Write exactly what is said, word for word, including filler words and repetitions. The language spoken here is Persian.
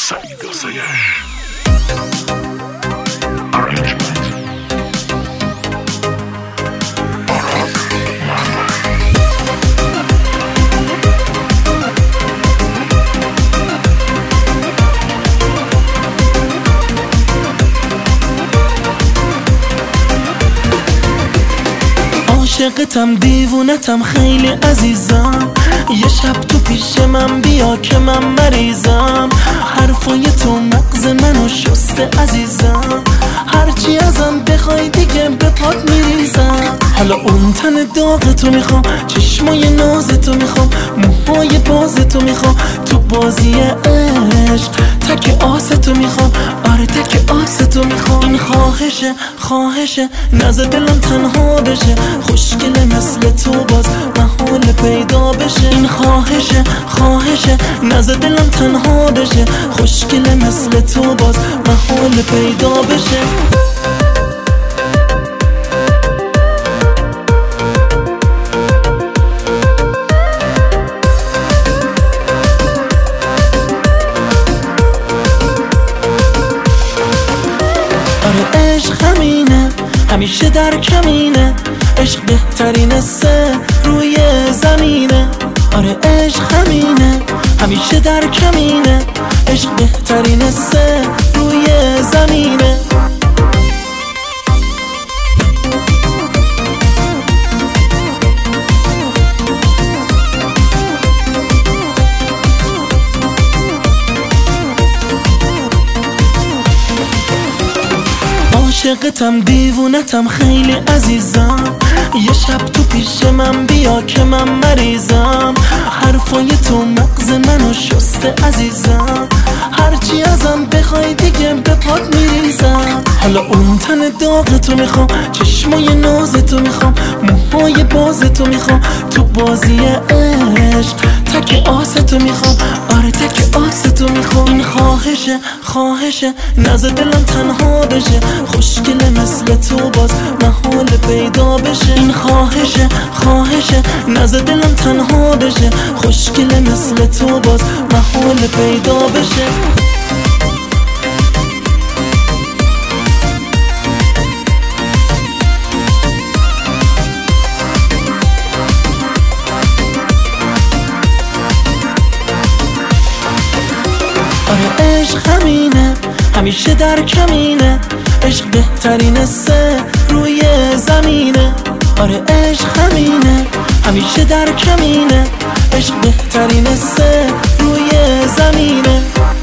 سعید آسایش Arrangement عاشقتم دیوونتم خیلی عزیزم، یه شب تو پیش من بیا که من مریضم. حرفای تو مغز منو شسته عزیزم، هرچی ازم بخوای دیگه به پات میریزم. حالا اون تن داغ تو میخوام، چشمای ناز تو میخوام، موهای باز تو میخوام، تو بازی عشق تک آس تو میخوام، آره تک آس تو میخوام. این خواهشه خواهشه نزد دلم تنها بشه، خوشگله مثل تو باز محال پیدا بشه. این خواهشه خواهشه نزد دلم تنها بشه، خوشگله مثل تو باز محال پیدا بشه. آره عشق همینه همیشه در کمینه، عشق بهترین سه روی زمینه. آره عشق همینه همیشه در کمینه، عشق بهترین سه روی زمینه. عاشقتم دیوونتم خیلی عزیزم، یه شب تو پیش من بیا که من مریضم. حرفای تو مغز منو شسته عزیزم، هرچی ازم بخوای دیگه به پات میریزم. حالا اون تن داغ تو میخوام، چشمای ناز تو میخوام، موهای باز تو میخوام، تو بازی عشق تک آس تو میخوام، آره تک آس تو میخوام. این خواهشه خواهشه نزد دلم تنها بشه، خوشگله مثل تو باز محال پیدا بشه. این خواهشه خواهشه نزد دلم تنها بشه، خوشگله مثل تو باز محال پیدا بشه. آره عشق همینه همیشه در کمینه، عشق بهترین سه روی زمینه. آره عشق همینه همیشه در کمینه، عشق بهترین سه روی زمینه.